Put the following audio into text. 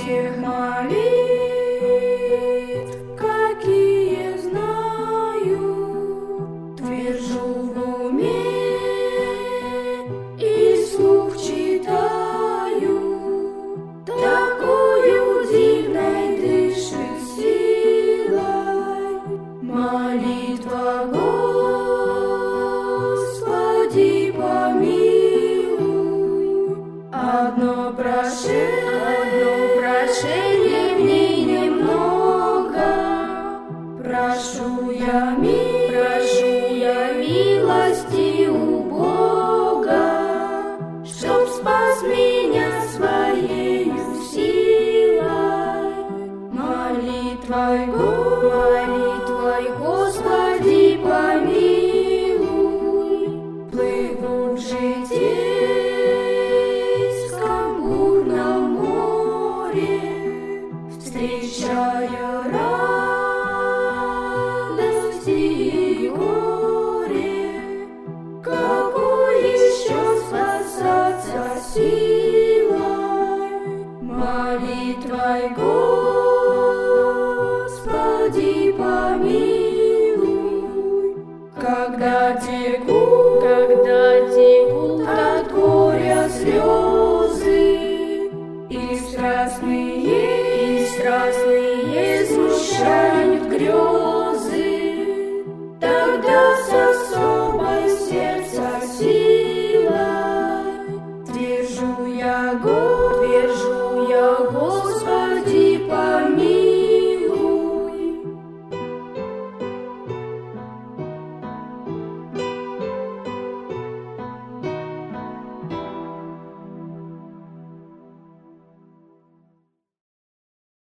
тех молитв, какие знаю, твержу в уме и вслух читаю, такою дивной дышит силой молитва: Господи, помилуй. Одно прошение в ней немного, прошу я милости у Бога, чтоб спас меня своею силой. Молитвой, Господи, помилуй. Плыву в житейском бурном море, встречая радости и горе. Какой еще спасаться силой? Молитвой: Господи, помилуй. Когда текут от горя слезы, и страстные смущают грезы, тогда